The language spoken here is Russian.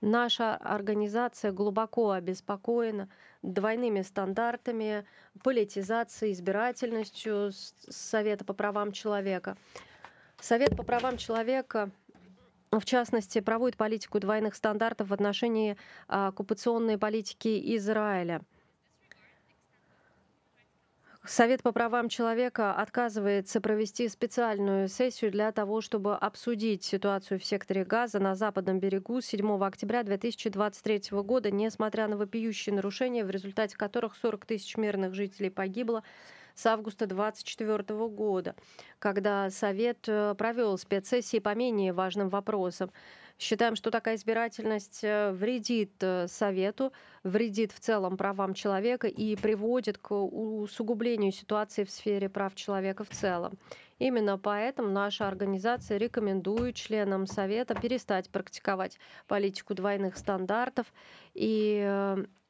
Наша организация глубоко обеспокоена двойными стандартами, политизацией, избирательностью Совета по правам человека. Совет по правам человека, в частности, проводит политику двойных стандартов в отношении оккупационной политики Израиля. Совет по правам человека отказывается провести специальную сессию для того, чтобы обсудить ситуацию в секторе Газа на западном берегу 7 октября 2023 года, несмотря на вопиющие нарушения, в результате которых 40 тысяч мирных жителей погибло с августа 2024 года, когда Совет провел спецсессии по менее важным вопросам. Считаем, что такая избирательность вредит Совету, вредит в целом правам человека и приводит к усугублению ситуации в сфере прав человека в целом. Именно поэтому наша организация рекомендует членам Совета перестать практиковать политику двойных стандартов и